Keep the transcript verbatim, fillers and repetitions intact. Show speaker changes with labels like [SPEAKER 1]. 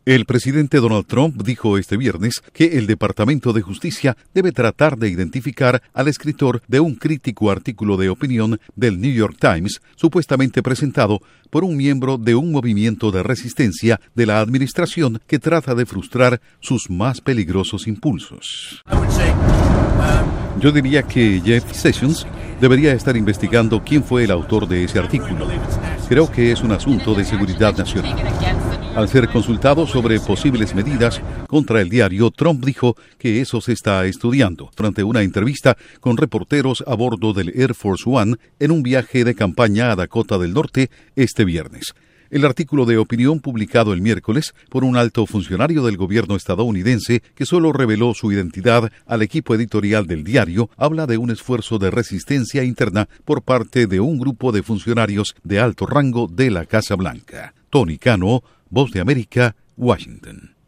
[SPEAKER 1] El presidente Donald Trump dijo este viernes que el Departamento de Justicia debe tratar de identificar al escritor de un crítico artículo de opinión del New York Times, supuestamente presentado por un miembro de un movimiento de resistencia de la administración que trata de frustrar sus más peligrosos impulsos. Yo diría que Jeff Sessions debería estar investigando quién fue el autor de ese artículo. Creo que es un asunto de seguridad nacional. Al ser consultado sobre posibles medidas contra el diario, Trump dijo que eso se está estudiando durante una entrevista con reporteros a bordo del Air Force One en un viaje de campaña a Dakota del Norte este viernes. El artículo de opinión publicado el miércoles por un alto funcionario del gobierno estadounidense que solo reveló su identidad al equipo editorial del diario habla de un esfuerzo de resistencia interna por parte de un grupo de funcionarios de alto rango de la Casa Blanca. Tony Cano, Voz de América, Washington.